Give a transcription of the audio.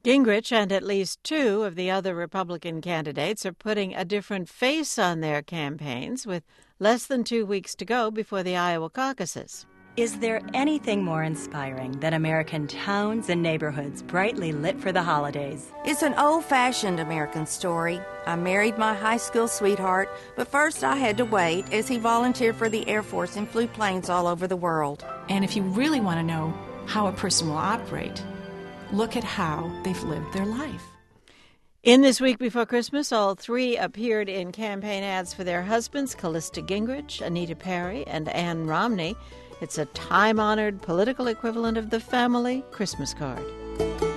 Gingrich and at least two of the other Republican candidates are putting a different face on their campaigns with less than 2 weeks to go before the Iowa caucuses. Is there anything more inspiring than American towns and neighborhoods brightly lit for the holidays? It's an old-fashioned American story. I married my high school sweetheart, but first I had to wait as he volunteered for the Air Force and flew planes all over the world. And if you really want to know how a person will operate, look at how they've lived their life. In This Week Before Christmas, all three appeared in campaign ads for their husbands, Callista Gingrich, Anita Perry, and Ann Romney. It's a time-honored political equivalent of the family Christmas card.